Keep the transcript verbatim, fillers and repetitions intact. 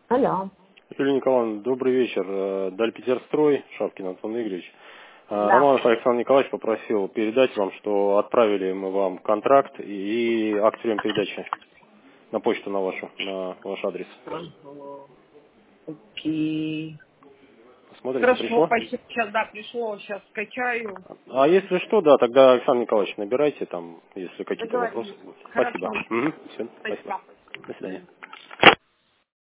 Алло. Юлия Николаевна, добрый вечер. Э, Дальпетерстрой, Шапкин Антон Игоревич. Э, Да. Романов Александр Николаевич попросил передать вам, что отправили мы вам контракт и акт приема передачи на почту на вашу, на ваш адрес. Ага. Окей. Посмотрите, Хорошо, пришло? спасибо. Сейчас, да, пришло, сейчас скачаю. А если что, да, тогда Александр Николаевич набирайте там, если какие-то вопросы Договорились. будут. Спасибо. Хорошо. Мгм. Все, спасибо. Спасибо. До свидания.